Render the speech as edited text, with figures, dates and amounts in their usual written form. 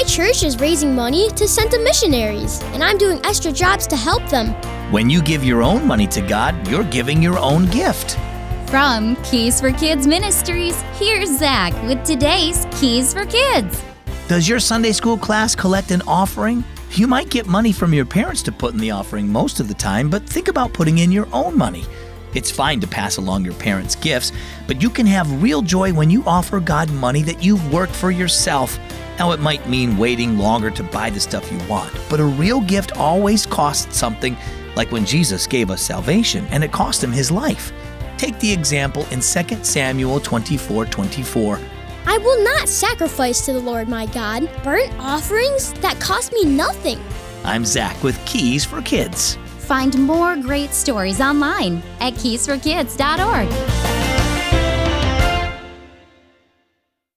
church is raising money to send to missionaries, and I'm doing extra jobs to help them. When you give your own money to God, you're giving your own gift. From Keys for Kids Ministries, here's Zach with today's Keys for Kids. Does your Sunday school class collect an offering? You might get money from your parents to put in the offering most of the time, but think about putting in your own money. It's fine to pass along your parents' gifts, but you can have real joy when you offer God money that you've worked for yourself. Now, it might mean waiting longer to buy the stuff you want, but a real gift always costs something, like when Jesus gave us salvation, and it cost him his life. Take the example in 2 Samuel 24:24. I will not sacrifice to the Lord my God burnt offerings that cost me nothing. I'm Zach with Keys for Kids. Find more great stories online at keysforkids.org.